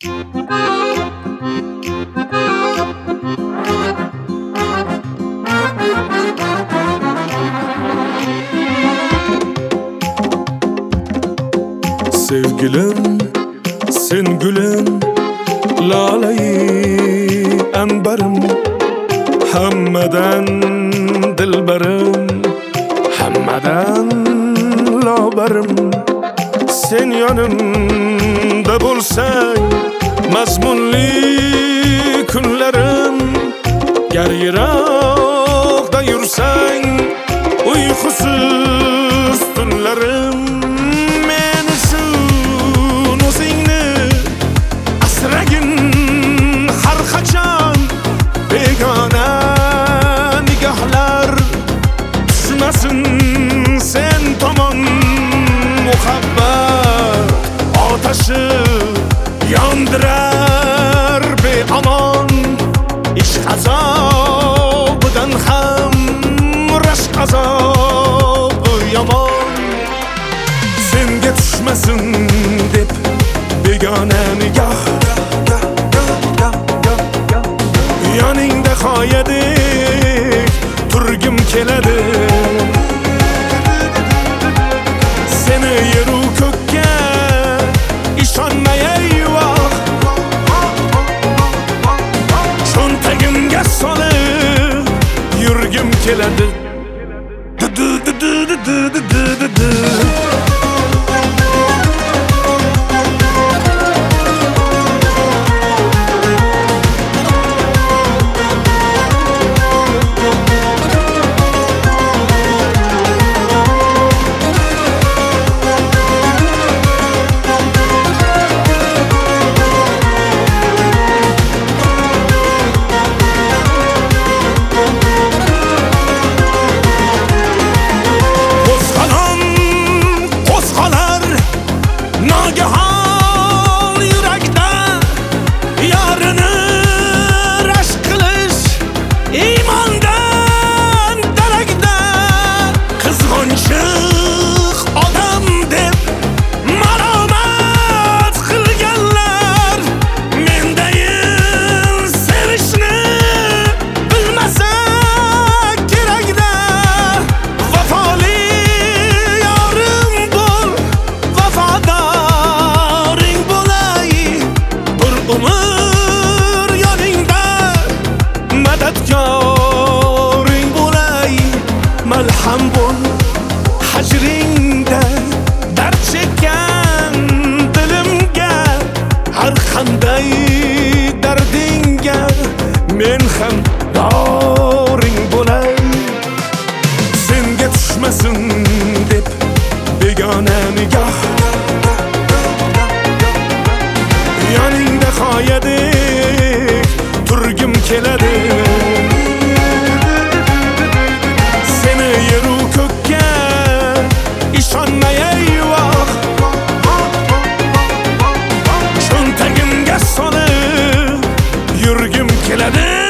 Sevgilim, sen gülüm, laleyi ambarım, hammadan dilberim, hammadan labarım. Sen yanımda bo'lsang, mazmunli kunlarim, gar yiroqda yursang, uyqusiz tunlarim. Meni sun o'zingni asragin har qachon, begona nigohlar tushmasin sen tomon. Muhabbat otashi yondirar beomon, ishq azobidan ham rashq azobi yomon. Senga tushmasin deb begona nigoh, yoningda qoyadek turgim keladi. Seni yeru ko'kka ishonmay eyvoh, cho'ntagimga solib yurgim keladi. Malham bo'l hajringda, dard chekkan dilimga, har qanday dardingga men ham doring bo'lay. Senga tushmasin deb begona nigoh, yoningda qoyadek turgim keladi. Yeru ko'kka ishonmay eyvoh, cho'ntagimga solib yurgim keladi.